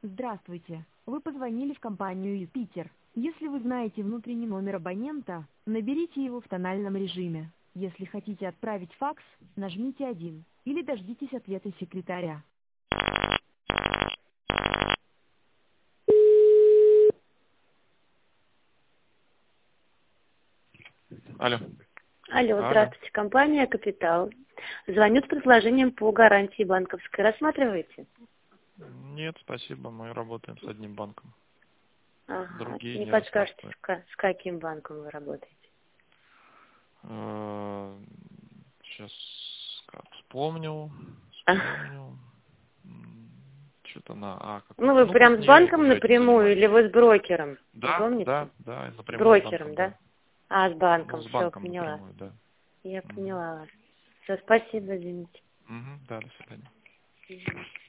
Здравствуйте. Вы позвонили в компанию «Юпитер». Если вы знаете внутренний номер абонента, наберите его в тональном режиме. Если хотите отправить факс, нажмите 1 или дождитесь ответа секретаря. Алло. Алло, Алло. здравствуйте, компания «Капитал». Звоню с предложением по гарантии банковской. Рассматриваете? Нет, спасибо, мы работаем с одним банком. Ага, Другие не не подскажете, рассматриваем. с каким банком вы работаете? Сейчас вспомню. Что-то на Ну, какой-то. вы Ну, прям с просто не я банком уже этим напрямую или занимаюсь. вы с брокером? Не Да, помните? напрямую с Брокером, банком, да? да. А, с Ну, банком, с все, банком поняла. напрямую, да. Я Мгм. поняла вас. Все, спасибо, извините. Да, до свидания. Мгм.